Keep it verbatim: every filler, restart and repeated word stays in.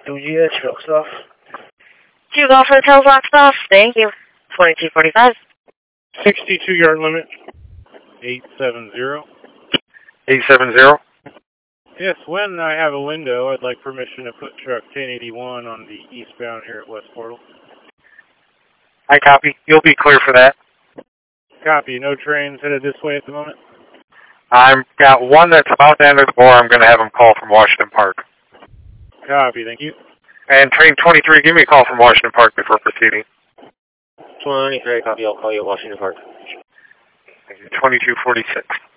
two G H, locks off. Two Golf Hotels locked off. Thank you. twenty-two forty-five. sixty-two yard limit. eight seven zero. eight seven zero? Yes, when I have a window, I'd like permission to put truck ten eighty-one on the eastbound here at West Portal. I copy. You'll be clear for that. Copy. No trains headed this way at the moment? I've got one that's about to enter the door. I'm going to have him call from Washington Park. Copy. Thank you. And train twenty-three, give me a call from Washington Park before proceeding. twenty-three, copy. I'll call you at Washington Park. twenty-two forty-six.